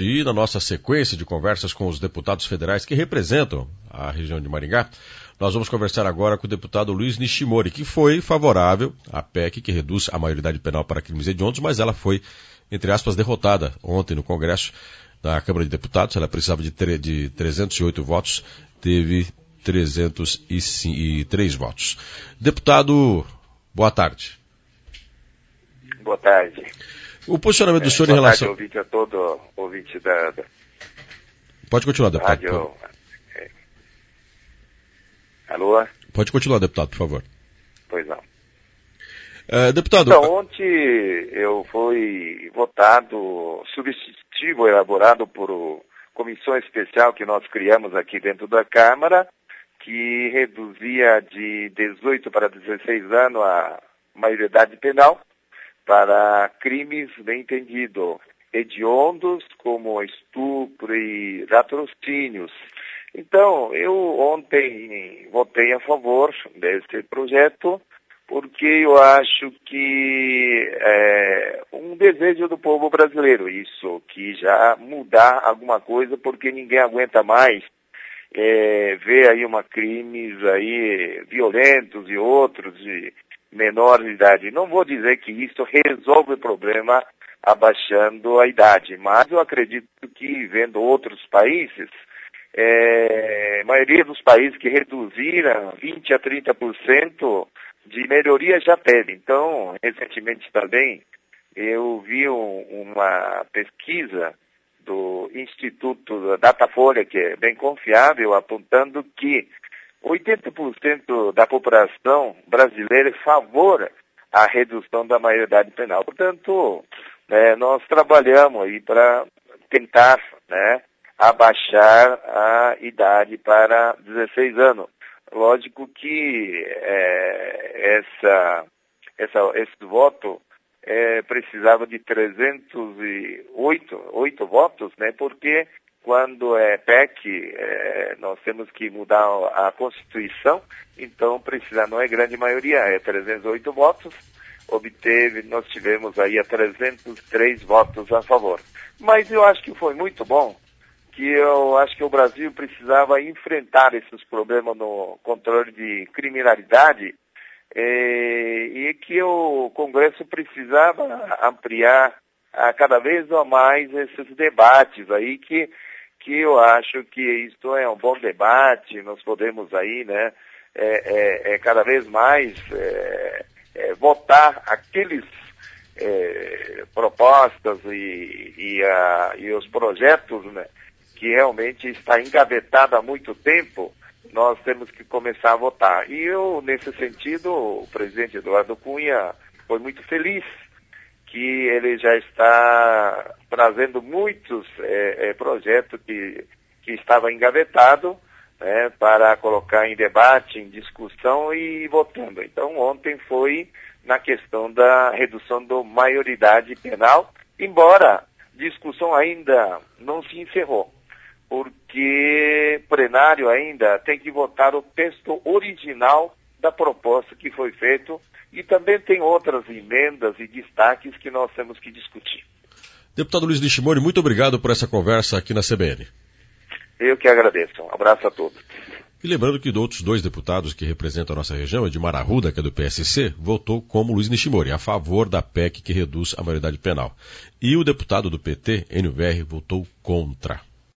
E na nossa sequência de conversas com os deputados federais que representam a região de Maringá, nós vamos conversar agora com o deputado Luiz Nishimori, que foi favorável à PEC que reduz a maioridade penal para crimes hediondos, mas ela foi, entre aspas, derrotada ontem no Congresso da Câmara de Deputados. Ela precisava de 308 votos, teve 303 votos. Deputado, boa tarde. Boa tarde. O posicionamento do senhor em relação... Boa tarde, ouvinte a todo, ouvinte da... Pode continuar, deputado. Rádio... Alô? Pode continuar, deputado, por favor. Pois não. Deputado... Então, ontem eu fui votado substitutivo elaborado por comissão especial que nós criamos aqui dentro da Câmara, que reduzia de 18 para 16 anos a maioridade penal para crimes, bem entendido, hediondos, como estupro e latrocínios. Então, eu ontem votei a favor desse projeto, porque eu acho que é um desejo do povo brasileiro, isso, que já mudar alguma coisa, porque ninguém aguenta mais ver aí crimes aí violentos e outros de menor de idade. Não vou dizer que isso resolve o problema abaixando a idade, mas eu acredito que, vendo outros países, a maioria dos países que reduziram 20% a 30% de melhoria já teve. Então, recentemente também, eu vi uma pesquisa do Instituto Datafolha, que é bem confiável, apontando que 80% da população brasileira é favor à redução da maioridade penal. Portanto, nós trabalhamos aí para tentar, abaixar a idade para 16 anos. Lógico que esse voto precisava de 308 votos, porque quando é PEC, nós temos que mudar a Constituição, então não é grande maioria, é 308 votos, nós tivemos aí 303 votos a favor. Mas eu acho que foi muito bom, que eu acho que o Brasil precisava enfrentar esses problemas no controle de criminalidade, e que o Congresso precisava ampliar cada vez mais esses debates aí, que eu acho que isso é um bom debate, nós podemos aí, cada vez mais votar aqueles propostas e os projetos, que realmente está engavetado há muito tempo, nós temos que começar a votar. E eu, nesse sentido, o presidente Eduardo Cunha foi muito feliz que ele já está trazendo muitos projetos que estavam engavetados, para colocar em debate, em discussão e votando. Então, ontem foi na questão da redução da maioridade penal, embora discussão ainda não se encerrou, porque o plenário ainda tem que votar o texto original da proposta que foi feito, e também tem outras emendas e destaques que nós temos que discutir. Deputado Luiz Nishimori, muito obrigado por essa conversa aqui na CBN. Eu que agradeço. Um abraço a todos. E lembrando que outros dois deputados que representam a nossa região, Edmar Arruda, que é do PSC, votou como Luiz Nishimori, a favor da PEC que reduz a maioridade penal. E o deputado do PT, Enio Verri, votou contra.